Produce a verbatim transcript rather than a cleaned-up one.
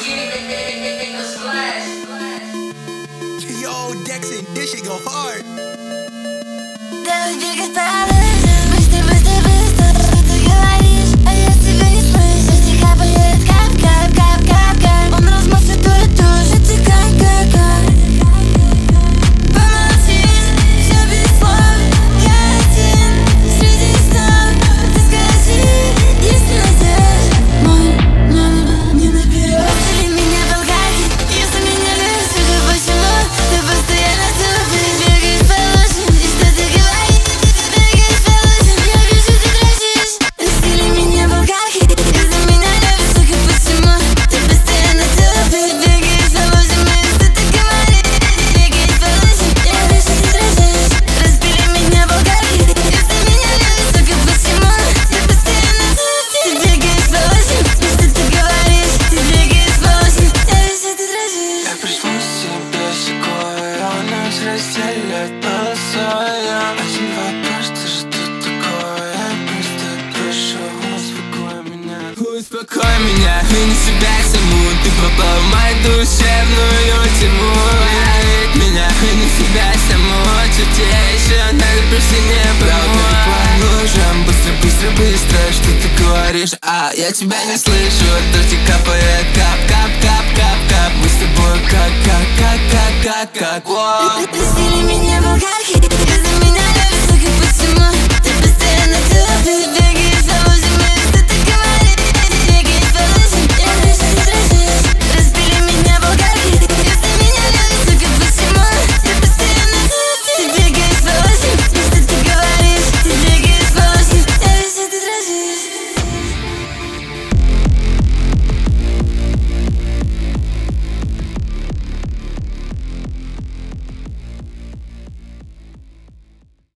Yo, Dexon, this shit go hard. Давай бегать по лужам, быстро, быстро, быстро. Что ты говоришь, а я тебя не слышу. Дождь капает, кап, кап, кап, кап, кап. Он размажет твою душу, ты как, как, как. Помолчи, все без слов. Я один среди снов. Ты скажи, если найдешь мой номер, не наберешь. Или меня толкать, если меня любишь. Скажи, почему ты постоянно тупишь. Бегаешь по лужам, и что ты говоришь? Ты бегаешь по лужам, я вижу, ты дрожишь. Или меня толкать, если меня любишь. Скажи, почему ты постоянно тупишь. Бегаешь по лужам, и что ты говоришь? Бегаешь по лужам, я вижу, ты дрожишь. Разбери меня толкать, если меня любишь. Скажи, почему ты постоянно тупишь. Ты бегаешь по лужам, и что ты говоришь? Ты бегаешь по лужам, я вижу, ты дрожишь. Я прижму себе щекой, а нас разделят полосой. Один вопрос, ты что такое? Я просто прошу, успокой меня. Успокой меня, вини себя саму. Ты попал в мою душевную тьму. Ведь меня, вини себя саму. Чуть еще надо просто не промой. По лужам, быстро, быстро, быстро. Что ты говоришь? А я тебя не слышу. Дождь капает, кап, кап, кап, кап, кап. Мы с тобой как, как, как, как, как, как. Раздели меня в алкахе, если меня любишь. Скажи, почему ты постоянно тупишь.